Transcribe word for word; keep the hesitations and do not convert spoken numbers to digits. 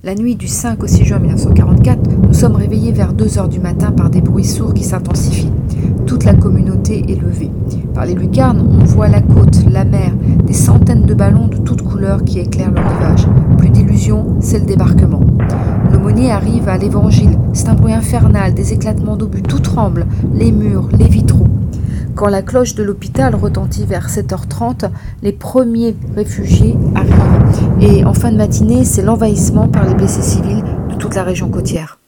La nuit du cinq au six juin mille neuf cent quarante-quatre, nous sommes réveillés vers deux heures du matin par des bruits sourds qui s'intensifient. Toute la communauté est levée. Par les lucarnes, on voit la côte, la mer, des centaines de ballons de toutes couleurs qui éclairent le rivage. Plus d'illusion, c'est le débarquement. L'aumônier arrive à l'évangile. C'est un bruit infernal, des éclatements d'obus, tout tremble, les murs, les vitraux. Quand la cloche de l'hôpital retentit vers sept heures trente, les premiers réfugiés arrivent. Et en fin de matinée, c'est l'envahissement par les blessés civils de toute la région côtière.